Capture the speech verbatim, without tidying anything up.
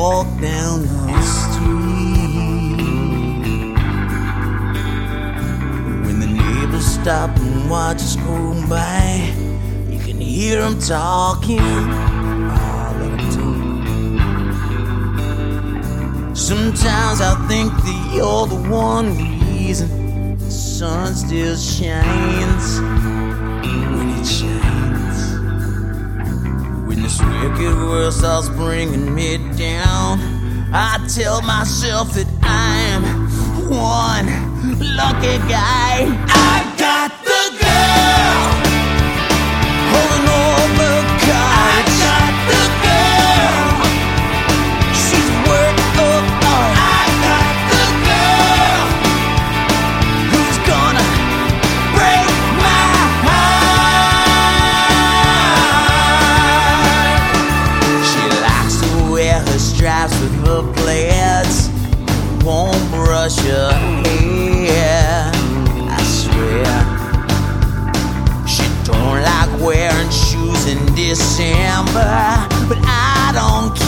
walk down the street. When the neighbors stop and watch us go by, you can hear them talking. Oh, let 'em talk. Sometimes I think that you're the one reason the sun still shines when it shines. When this wicked world starts bringing me down, I tell myself that I'm one lucky guy. I got the girl holding all the cards. I got the girl, she's worth of art. I got the girl who's gonna break my heart. She likes to wear her stripes with her plaids, won't brush her hair, I swear. She don't like wearing shoes in December, but I don't